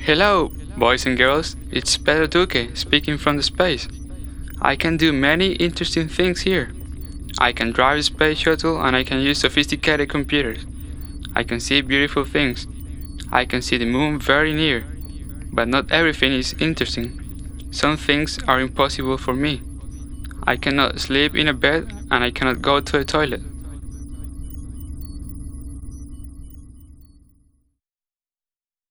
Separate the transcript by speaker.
Speaker 1: Hello, boys and girls, it's Pedro Duque speaking from the space. I can do many interesting things here. I can drive a space shuttle and I can use sophisticated computers. I can see beautiful things. I can see the moon very near. But not everything is interesting. Some things are impossible for me. I cannot sleep in a bed and I cannot go to the toilet.